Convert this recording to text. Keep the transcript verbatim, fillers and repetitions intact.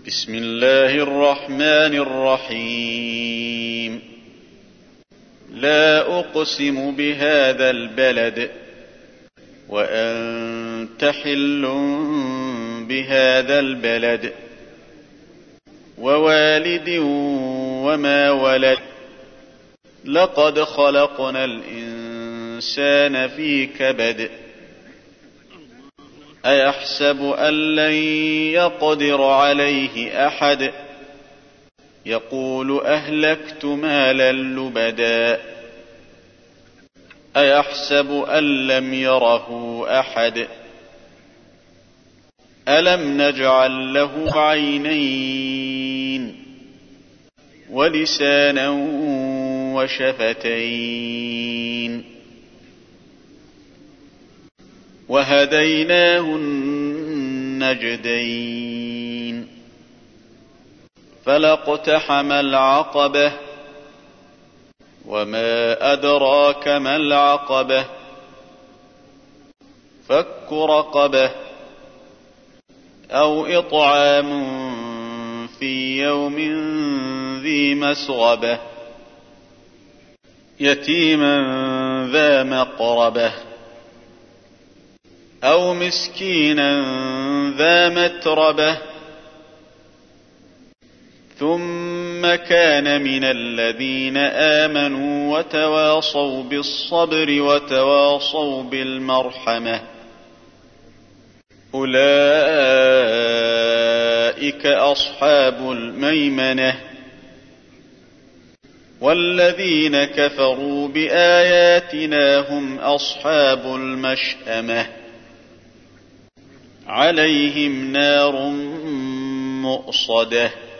بسم الله الرحمن الرحيم. لا أقسم بهذا البلد وأنت حل بهذا البلد ووالد وما ولد لقد خلقنا الإنسان في كبد أيحسب أن لن يقدر عليه أحد يقول أهلكت مالا لبدا أيحسب أن لم يره أحد ألم نجعل له عينين ولسانا وشفتين وهديناه النجدين فلاقتحم العقبة وما أدراك ما العقبة فك رقبة أو إطعام في يوم ذي مسغبة يتيما ذا مقربة أو مسكينا ذا متربة ثم كان من الذين آمنوا وتواصوا بالصبر وتواصوا بالمرحمة أولئك أصحاب الميمنة والذين كفروا بآياتنا هم أصحاب المشأمة عليهم نار مؤصدة